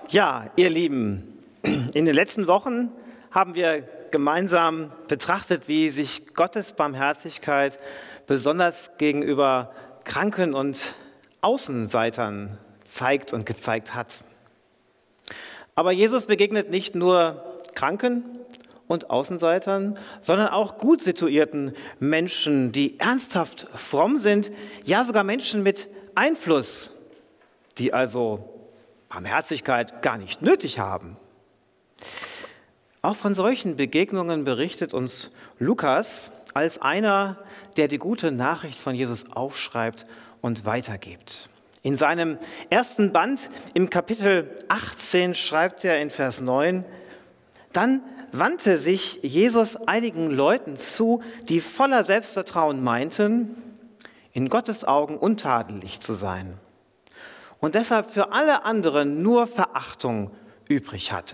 Ja, ihr Lieben, in den letzten Wochen haben wir gemeinsam betrachtet, wie sich Gottes Barmherzigkeit besonders gegenüber Kranken und Außenseitern zeigt und gezeigt hat. Aber Jesus begegnet nicht nur Kranken und Außenseitern, sondern auch gut situierten Menschen, die ernsthaft fromm sind, ja sogar Menschen mit Einfluss, die also Barmherzigkeit gar nicht nötig haben. Auch von solchen Begegnungen berichtet uns Lukas als einer, der die gute Nachricht von Jesus aufschreibt und weitergibt. In seinem ersten Band im Kapitel 18 schreibt er in Vers 9: Dann wandte sich Jesus einigen Leuten zu, die voller Selbstvertrauen meinten, in Gottes Augen untadelig zu sein und deshalb für alle anderen nur Verachtung übrig hatten.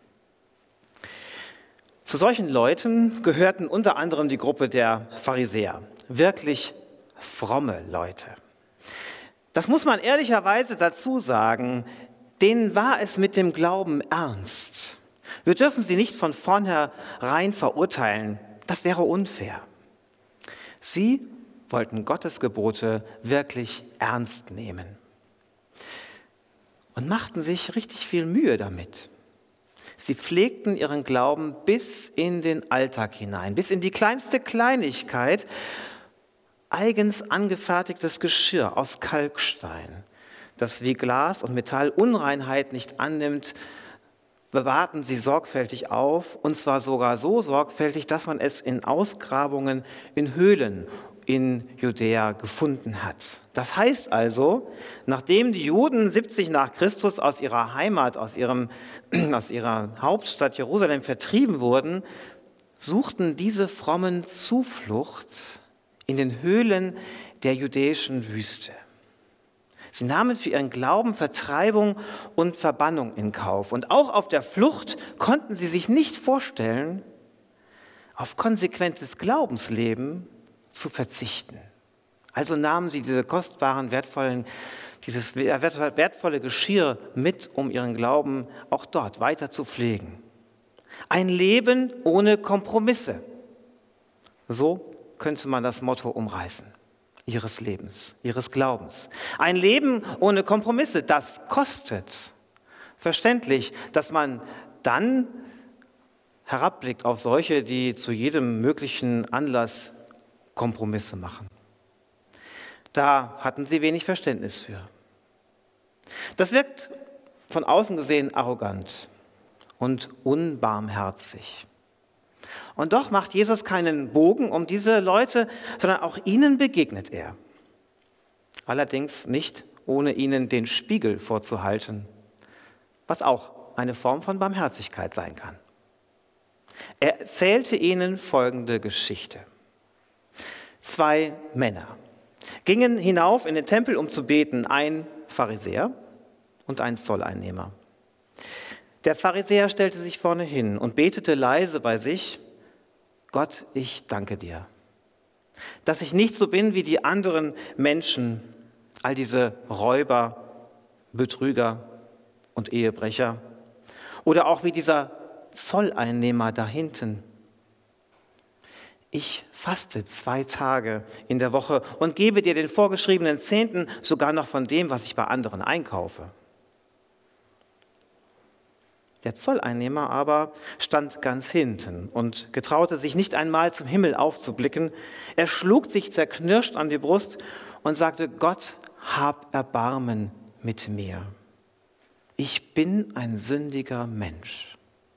Zu solchen Leuten gehörten unter anderem die Gruppe der Pharisäer, wirklich fromme Leute. Das muss man ehrlicherweise dazu sagen, denen war es mit dem Glauben ernst. Wir dürfen sie nicht von vornherein verurteilen, das wäre unfair. Sie wollten Gottes Gebote wirklich ernst nehmen und machten sich richtig viel Mühe damit. Sie pflegten ihren Glauben bis in den Alltag hinein, bis in die kleinste Kleinigkeit. Eigens angefertigtes Geschirr aus Kalkstein, das wie Glas und Metall Unreinheit nicht annimmt, bewahrten sie sorgfältig auf, und zwar sogar so sorgfältig, dass man es in Ausgrabungen in Höhlen in Judäa gefunden hat. Das heißt also, nachdem die Juden 70 nach Christus aus ihrer Heimat, aus ihrer Hauptstadt Jerusalem vertrieben wurden, suchten diese Frommen Zuflucht in den Höhlen der judäischen Wüste. Sie nahmen für ihren Glauben Vertreibung und Verbannung in Kauf. Und auch auf der Flucht konnten sie sich nicht vorstellen, auf konsequentes Glaubensleben zu verzichten. Also nahmen sie dieses wertvolle Geschirr mit, um ihren Glauben auch dort weiter zu pflegen. Ein Leben ohne Kompromisse. So könnte man das Motto umreißen ihres Lebens, ihres Glaubens. Ein Leben ohne Kompromisse, das kostet. Verständlich, dass man dann herabblickt auf solche, die zu jedem möglichen Anlass Kompromisse machen. Da hatten sie wenig Verständnis für. Das wirkt von außen gesehen arrogant und unbarmherzig. Und doch macht Jesus keinen Bogen um diese Leute, sondern auch ihnen begegnet er. Allerdings nicht, ohne ihnen den Spiegel vorzuhalten, was auch eine Form von Barmherzigkeit sein kann. Er erzählte ihnen folgende Geschichte. 2 Männer gingen hinauf in den Tempel, um zu beten, ein Pharisäer und ein Zolleinnehmer. Der Pharisäer stellte sich vorne hin und betete leise bei sich: Gott, ich danke dir, dass ich nicht so bin wie die anderen Menschen, all diese Räuber, Betrüger und Ehebrecher, oder auch wie dieser Zolleinnehmer da hinten. Ich faste 2 Tage in der Woche und gebe dir den vorgeschriebenen Zehnten, sogar noch von dem, was ich bei anderen einkaufe. Der Zolleinnehmer aber stand ganz hinten und getraute sich nicht einmal zum Himmel aufzublicken. Er schlug sich zerknirscht an die Brust und sagte: Gott, hab Erbarmen mit mir. Ich bin ein sündiger Mensch.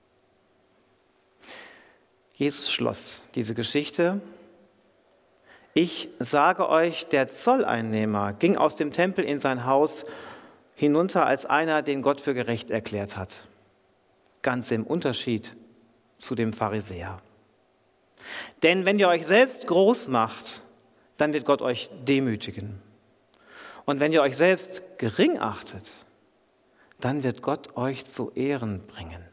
Jesus schloss diese Geschichte: Ich sage euch, der Zolleinnehmer ging aus dem Tempel in sein Haus hinunter als einer, den Gott für gerecht erklärt hat. Ganz im Unterschied zu dem Pharisäer. Denn wenn ihr euch selbst groß macht, dann wird Gott euch demütigen. Und wenn ihr euch selbst gering achtet, dann wird Gott euch zu Ehren bringen.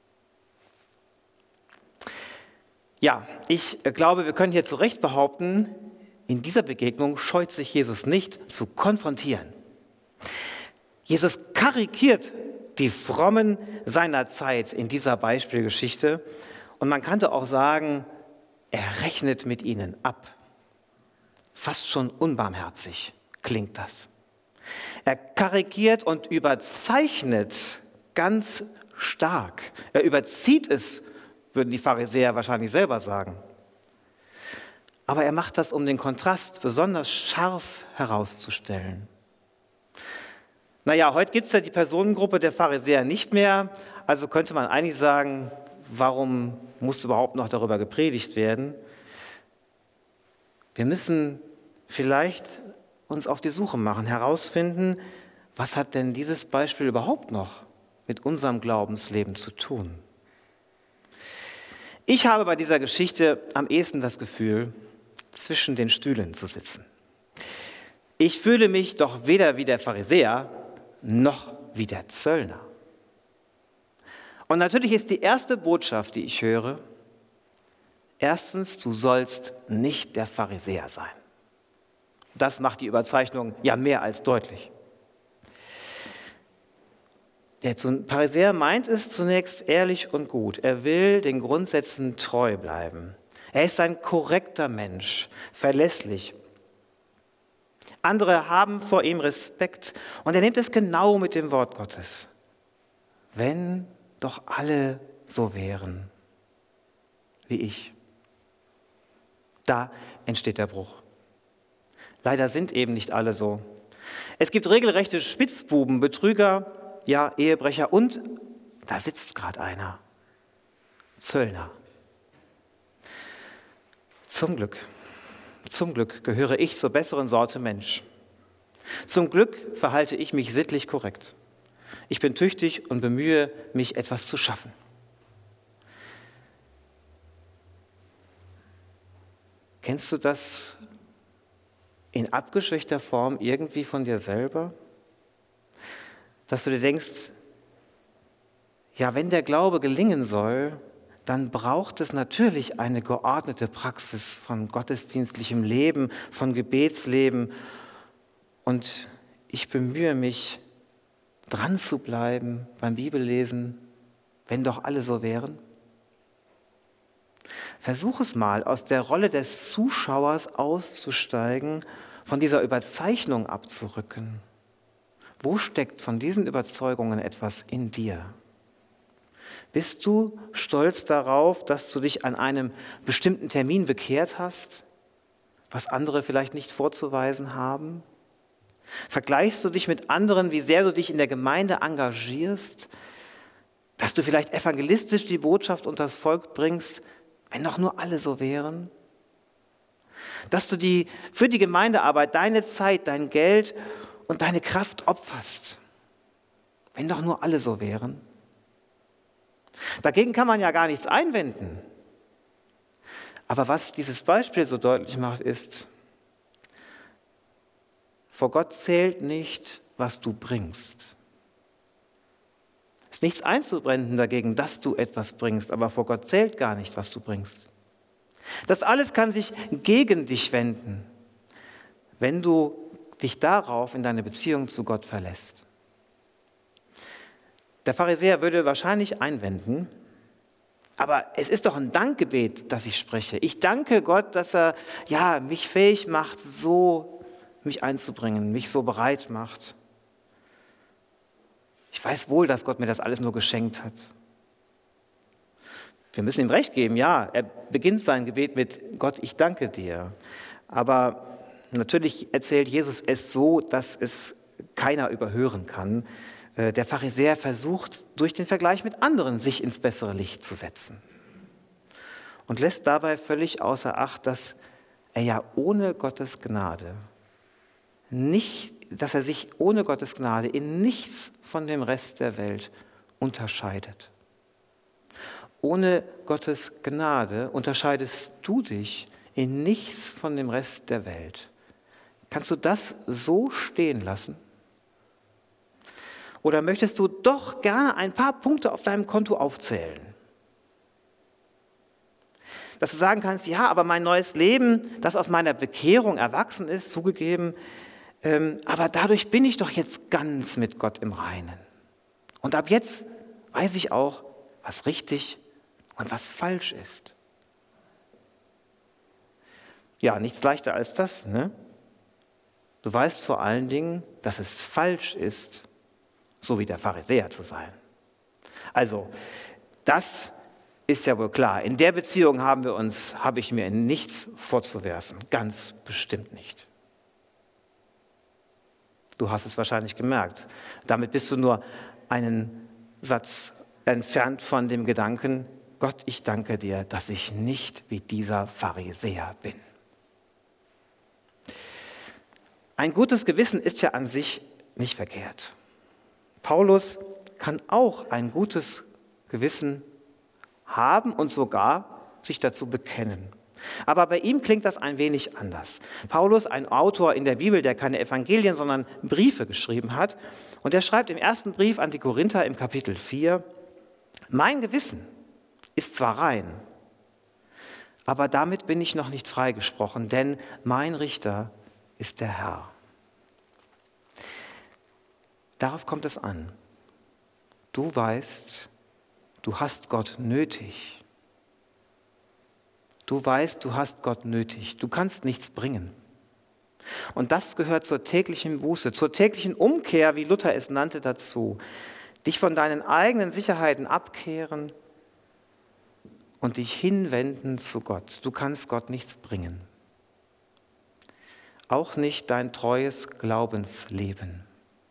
Ja, ich glaube, wir können hier zu Recht behaupten, in dieser Begegnung scheut sich Jesus nicht zu konfrontieren. Jesus karikiert die Frommen seiner Zeit in dieser Beispielgeschichte. Und man könnte auch sagen, er rechnet mit ihnen ab. Fast schon unbarmherzig klingt das. Er karikiert und überzeichnet ganz stark. Er überzieht es, würden die Pharisäer wahrscheinlich selber sagen. Aber er macht das, um den Kontrast besonders scharf herauszustellen. Naja, heute gibt es ja die Personengruppe der Pharisäer nicht mehr, also könnte man eigentlich sagen, warum muss überhaupt noch darüber gepredigt werden? Wir müssen vielleicht uns auf die Suche machen, herausfinden, was hat denn dieses Beispiel überhaupt noch mit unserem Glaubensleben zu tun? Ich habe bei dieser Geschichte am ehesten das Gefühl, zwischen den Stühlen zu sitzen. Ich fühle mich doch weder wie der Pharisäer noch wie der Zöllner. Und natürlich ist die erste Botschaft, die ich höre, erstens, du sollst nicht der Pharisäer sein. Das macht die Überzeichnung ja mehr als deutlich. Der Pharisäer meint es zunächst ehrlich und gut. Er will den Grundsätzen treu bleiben. Er ist ein korrekter Mensch, verlässlich. Andere haben vor ihm Respekt und er nimmt es genau mit dem Wort Gottes. Wenn doch alle so wären wie ich. Da entsteht der Bruch. Leider sind eben nicht alle so. Es gibt regelrechte Spitzbuben, Betrüger, ja, Ehebrecher und da sitzt gerade einer, Zöllner. Zum Glück gehöre ich zur besseren Sorte Mensch. Zum Glück verhalte ich mich sittlich korrekt. Ich bin tüchtig und bemühe mich, etwas zu schaffen. Kennst du das in abgeschwächter Form irgendwie von dir selber? Dass du dir denkst, ja, wenn der Glaube gelingen soll, dann braucht es natürlich eine geordnete Praxis von gottesdienstlichem Leben, von Gebetsleben. Und ich bemühe mich, dran zu bleiben beim Bibellesen, wenn doch alle so wären. Versuch es mal, aus der Rolle des Zuschauers auszusteigen, von dieser Überzeichnung abzurücken. Wo steckt von diesen Überzeugungen etwas in dir? Bist du stolz darauf, dass du dich an einem bestimmten Termin bekehrt hast, was andere vielleicht nicht vorzuweisen haben? Vergleichst du dich mit anderen, wie sehr du dich in der Gemeinde engagierst, dass du vielleicht evangelistisch die Botschaft unter das Volk bringst, wenn doch nur alle so wären? Dass du für die Gemeindearbeit deine Zeit, dein Geld und deine Kraft opferst, wenn doch nur alle so wären? Dagegen kann man ja gar nichts einwenden. Aber was dieses Beispiel so deutlich macht, ist, vor Gott zählt nicht, was du bringst. Es ist nichts einzuwenden dagegen, dass du etwas bringst, aber vor Gott zählt gar nicht, was du bringst. Das alles kann sich gegen dich wenden, wenn du dich darauf in deine Beziehung zu Gott verlässt. Der Pharisäer würde wahrscheinlich einwenden, aber es ist doch ein Dankgebet, das ich spreche. Ich danke Gott, dass er mich fähig macht, so mich einzubringen, mich so bereit macht. Ich weiß wohl, dass Gott mir das alles nur geschenkt hat. Wir müssen ihm recht geben, ja, er beginnt sein Gebet mit Gott, ich danke dir. Aber natürlich erzählt Jesus es so, dass es keiner überhören kann. Der Pharisäer versucht, durch den Vergleich mit anderen sich ins bessere Licht zu setzen. Und lässt dabei völlig außer Acht, dass er ja ohne Gottes Gnade dass er sich ohne Gottes Gnade in nichts von dem Rest der Welt unterscheidet. Ohne Gottes Gnade unterscheidest du dich in nichts von dem Rest der Welt. Kannst du das so stehen lassen? Oder möchtest du doch gerne ein paar Punkte auf deinem Konto aufzählen? Dass du sagen kannst, ja, aber mein neues Leben, das aus meiner Bekehrung erwachsen ist, zugegeben, aber dadurch bin ich doch jetzt ganz mit Gott im Reinen. Und ab jetzt weiß ich auch, was richtig und was falsch ist. Ja, nichts leichter als das, ne? Du weißt vor allen Dingen, dass es falsch ist, so wie der Pharisäer zu sein. Also, das ist ja wohl klar. In der Beziehung habe ich mir nichts vorzuwerfen. Ganz bestimmt nicht. Du hast es wahrscheinlich gemerkt. Damit bist du nur einen Satz entfernt von dem Gedanken, Gott, ich danke dir, dass ich nicht wie dieser Pharisäer bin. Ein gutes Gewissen ist ja an sich nicht verkehrt. Paulus kann auch ein gutes Gewissen haben und sogar sich dazu bekennen. Aber bei ihm klingt das ein wenig anders. Paulus, ein Autor in der Bibel, der keine Evangelien, sondern Briefe geschrieben hat. Und er schreibt im ersten Brief an die Korinther im Kapitel 4, mein Gewissen ist zwar rein, aber damit bin ich noch nicht freigesprochen, denn mein Richter ist der Herr. Darauf kommt es an. Du weißt, du hast Gott nötig. Du weißt, du hast Gott nötig. Du kannst nichts bringen. Und das gehört zur täglichen Buße, zur täglichen Umkehr, wie Luther es nannte, dazu. Dich von deinen eigenen Sicherheiten abkehren und dich hinwenden zu Gott. Du kannst Gott nichts bringen. Auch nicht dein treues Glaubensleben.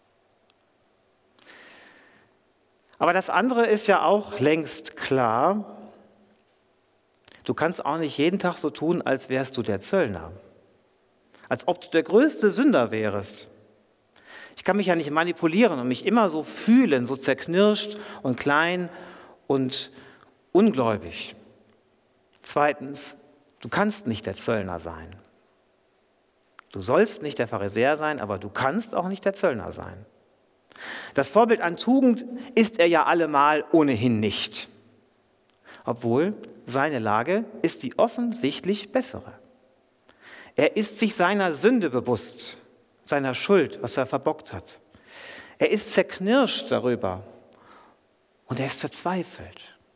Aber das andere ist ja auch längst klar. Du kannst auch nicht jeden Tag so tun, als wärst du der Zöllner. Als ob du der größte Sünder wärest. Ich kann mich ja nicht manipulieren und mich immer so fühlen, so zerknirscht und klein und ungläubig. Zweitens, du kannst nicht der Zöllner sein. Du sollst nicht der Pharisäer sein, aber du kannst auch nicht der Zöllner sein. Das Vorbild an Tugend ist er ja allemal ohnehin nicht. Obwohl seine Lage ist die offensichtlich bessere. Er ist sich seiner Sünde bewusst, seiner Schuld, was er verbockt hat. Er ist zerknirscht darüber und er ist verzweifelt.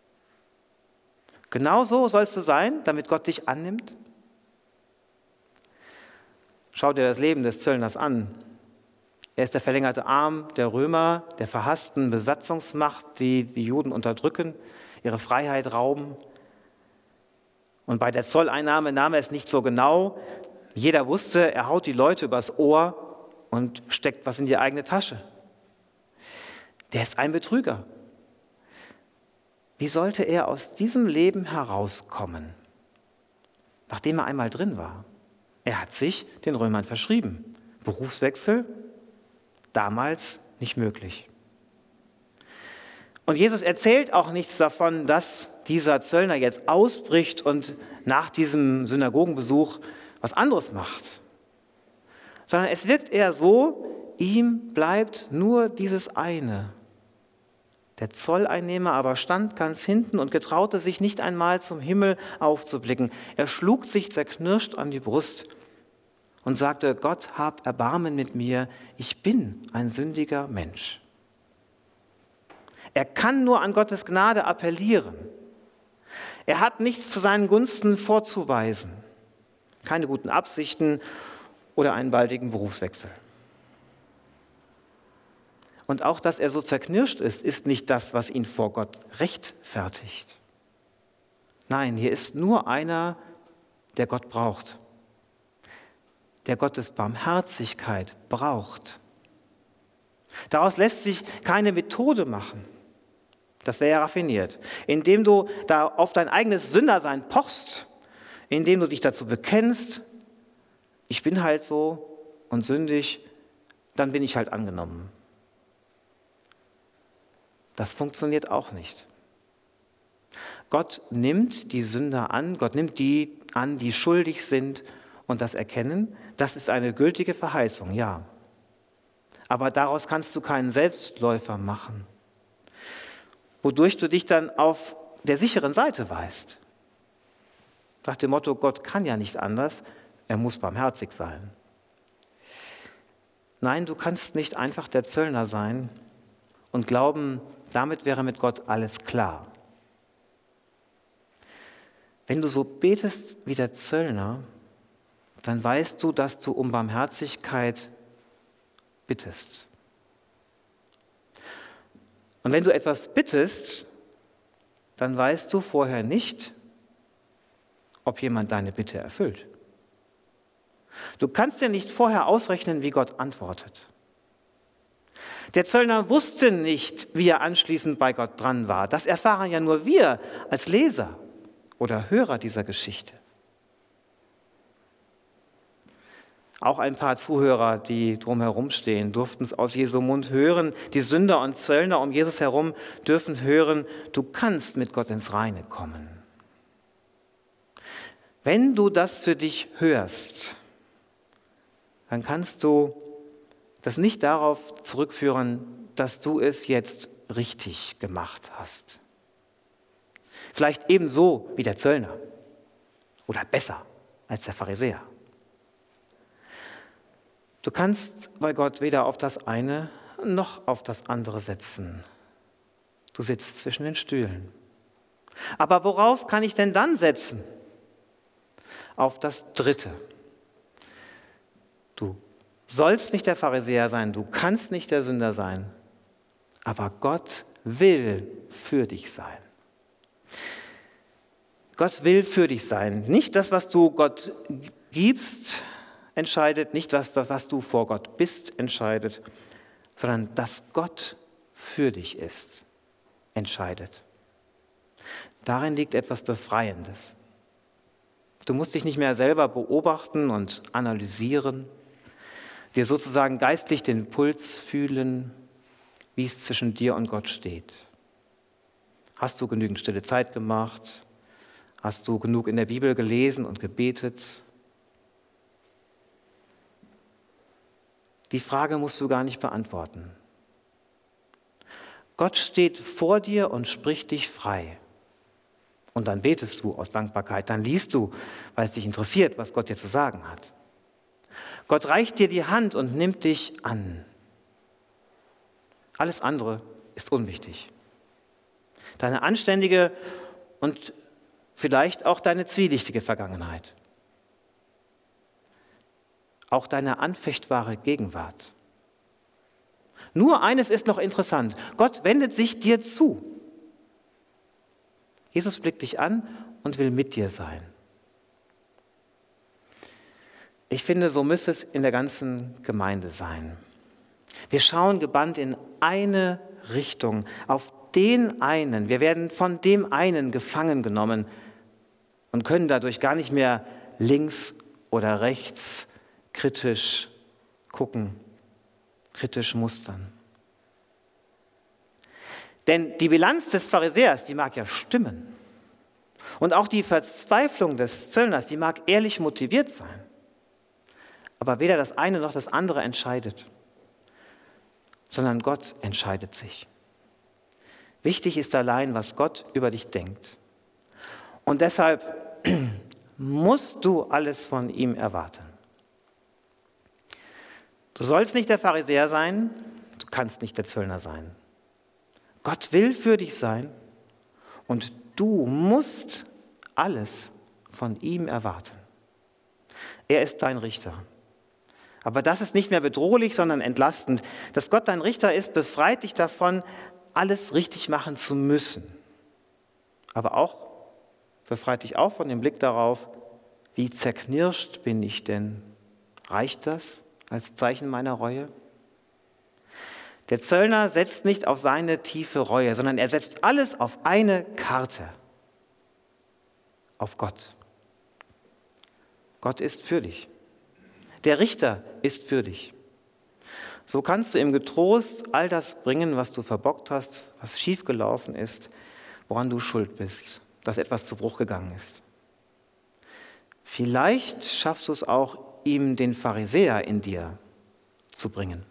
Genauso sollst du sein, damit Gott dich annimmt. Schau dir das Leben des Zöllners an. Er ist der verlängerte Arm der Römer, der verhassten Besatzungsmacht, die die Juden unterdrücken, ihre Freiheit rauben. Und bei der Zolleinnahme nahm er es nicht so genau. Jeder wusste, er haut die Leute übers Ohr und steckt was in die eigene Tasche. Der ist ein Betrüger. Wie sollte er aus diesem Leben herauskommen, nachdem er einmal drin war? Er hat sich den Römern verschrieben. Berufswechsel? Damals nicht möglich. Und Jesus erzählt auch nichts davon, dass dieser Zöllner jetzt ausbricht und nach diesem Synagogenbesuch was anderes macht. Sondern es wirkt eher so, ihm bleibt nur dieses eine. Der Zolleinnehmer aber stand ganz hinten und getraute sich nicht einmal zum Himmel aufzublicken. Er schlug sich zerknirscht an die Brust und sagte, Gott, hab Erbarmen mit mir, ich bin ein sündiger Mensch. Er kann nur an Gottes Gnade appellieren. Er hat nichts zu seinen Gunsten vorzuweisen. Keine guten Absichten oder einen baldigen Berufswechsel. Und auch, dass er so zerknirscht ist, ist nicht das, was ihn vor Gott rechtfertigt. Nein, hier ist nur einer, der Gott braucht. Der Gottes Barmherzigkeit braucht. Daraus lässt sich keine Methode machen. Das wäre ja raffiniert. Indem du da auf dein eigenes Sündersein pochst, indem du dich dazu bekennst, ich bin halt so und sündig, dann bin ich halt angenommen. Das funktioniert auch nicht. Gott nimmt die Sünder an, Gott nimmt die an, die schuldig sind und das erkennen. Das ist eine gültige Verheißung, ja. Aber daraus kannst du keinen Selbstläufer machen, wodurch du dich dann auf der sicheren Seite weißt. Nach dem Motto, Gott kann ja nicht anders, er muss barmherzig sein. Nein, du kannst nicht einfach der Zöllner sein und glauben, damit wäre mit Gott alles klar. Wenn du so betest wie der Zöllner, dann weißt du, dass du um Barmherzigkeit bittest. Und wenn du etwas bittest, dann weißt du vorher nicht, ob jemand deine Bitte erfüllt. Du kannst dir nicht vorher ausrechnen, wie Gott antwortet. Der Zöllner wusste nicht, wie er anschließend bei Gott dran war. Das erfahren ja nur wir als Leser oder Hörer dieser Geschichte. Auch ein paar Zuhörer, die drumherum stehen, durften es aus Jesu Mund hören. Die Sünder und Zöllner um Jesus herum dürfen hören, du kannst mit Gott ins Reine kommen. Wenn du das für dich hörst, dann kannst du das nicht darauf zurückführen, dass du es jetzt richtig gemacht hast. Vielleicht ebenso wie der Zöllner oder besser als der Pharisäer. Du kannst bei Gott weder auf das eine noch auf das andere setzen. Du sitzt zwischen den Stühlen. Aber worauf kann ich denn dann setzen? Auf das Dritte. Du sollst nicht der Pharisäer sein, du kannst nicht der Sünder sein, aber Gott will für dich sein. Gott will für dich sein. Nicht das, was du Gott gibst, entscheidet, nicht das, was du vor Gott bist, entscheidet, sondern dass Gott für dich ist, entscheidet. Darin liegt etwas Befreiendes. Du musst dich nicht mehr selber beobachten und analysieren, dir sozusagen geistlich den Puls fühlen, wie es zwischen dir und Gott steht. Hast du genügend stille Zeit gemacht? Hast du genug in der Bibel gelesen und gebetet? Die Frage musst du gar nicht beantworten. Gott steht vor dir und spricht dich frei. Und dann betest du aus Dankbarkeit, dann liest du, weil es dich interessiert, was Gott dir zu sagen hat. Gott reicht dir die Hand und nimmt dich an. Alles andere ist unwichtig. Deine anständige und vielleicht auch deine zwielichtige Vergangenheit. Auch deine anfechtbare Gegenwart. Nur eines ist noch interessant. Gott wendet sich dir zu. Jesus blickt dich an und will mit dir sein. Ich finde, so müsste es in der ganzen Gemeinde sein. Wir schauen gebannt in eine Richtung, auf den einen. Wir werden von dem einen gefangen genommen und können dadurch gar nicht mehr links oder rechts kritisch gucken, kritisch mustern. Denn die Bilanz des Pharisäers, die mag ja stimmen. Und auch die Verzweiflung des Zöllners, die mag ehrlich motiviert sein. Aber weder das eine noch das andere entscheidet, sondern Gott entscheidet sich. Wichtig ist allein, was Gott über dich denkt. Und deshalb musst du alles von ihm erwarten. Du sollst nicht der Pharisäer sein, du kannst nicht der Zöllner sein. Gott will für dich sein und du musst alles von ihm erwarten. Er ist dein Richter. Aber das ist nicht mehr bedrohlich, sondern entlastend. Dass Gott dein Richter ist, befreit dich davon, alles richtig machen zu müssen. Aber auch befreit dich auch von dem Blick darauf, wie zerknirscht bin ich denn? Reicht das als Zeichen meiner Reue? Der Zöllner setzt nicht auf seine tiefe Reue, sondern er setzt alles auf eine Karte. Auf Gott. Gott ist für dich. Der Richter ist für dich. So kannst du ihm getrost all das bringen, was du verbockt hast, was schiefgelaufen ist, woran du schuld bist, dass etwas zu Bruch gegangen ist. Vielleicht schaffst du es auch, ihm den Pharisäer in dir zu bringen.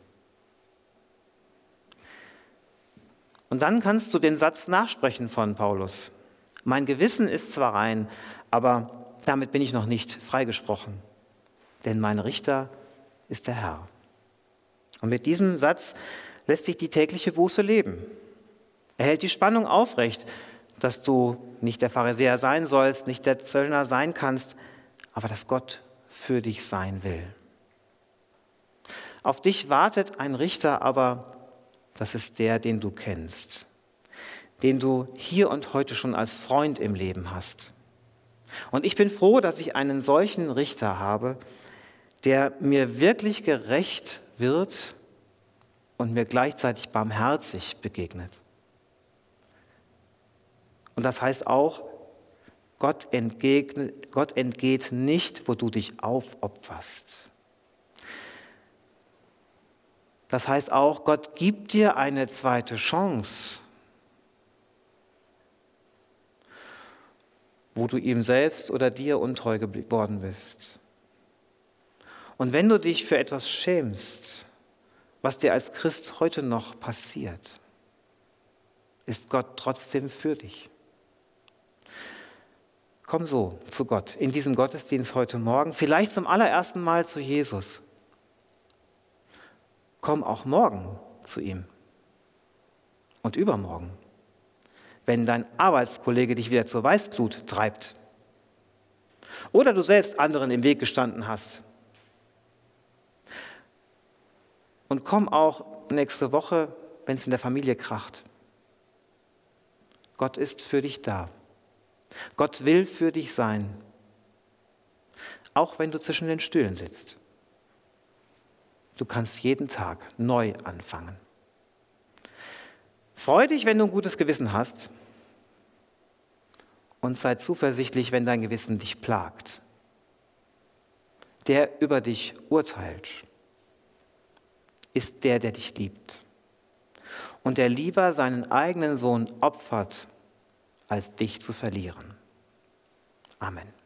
Und dann kannst du den Satz nachsprechen von Paulus. Mein Gewissen ist zwar rein, aber damit bin ich noch nicht freigesprochen, denn mein Richter ist der Herr. Und mit diesem Satz lässt dich die tägliche Buße leben. Er hält die Spannung aufrecht, dass du nicht der Pharisäer sein sollst, nicht der Zöllner sein kannst, aber dass Gott für dich sein will. Auf dich wartet ein Richter, aber das ist der, den du kennst, den du hier und heute schon als Freund im Leben hast. Und ich bin froh, dass ich einen solchen Richter habe, der mir wirklich gerecht wird und mir gleichzeitig barmherzig begegnet. Und das heißt auch, Gott entgeht nicht, wo du dich aufopferst. Das heißt auch, Gott gibt dir eine zweite Chance, wo du ihm selbst oder dir untreu geworden bist. Und wenn du dich für etwas schämst, was dir als Christ heute noch passiert, ist Gott trotzdem für dich. Komm so zu Gott in diesem Gottesdienst heute Morgen, vielleicht zum allerersten Mal zu Jesus. Komm auch morgen zu ihm und übermorgen, wenn dein Arbeitskollege dich wieder zur Weißglut treibt oder du selbst anderen im Weg gestanden hast. Und komm auch nächste Woche, wenn es in der Familie kracht. Gott ist für dich da. Gott will für dich sein, auch wenn du zwischen den Stühlen sitzt. Du kannst jeden Tag neu anfangen. Freu dich, wenn du ein gutes Gewissen hast, und sei zuversichtlich, wenn dein Gewissen dich plagt. Der über dich urteilt, ist der dich liebt und der lieber seinen eigenen Sohn opfert, als dich zu verlieren. Amen.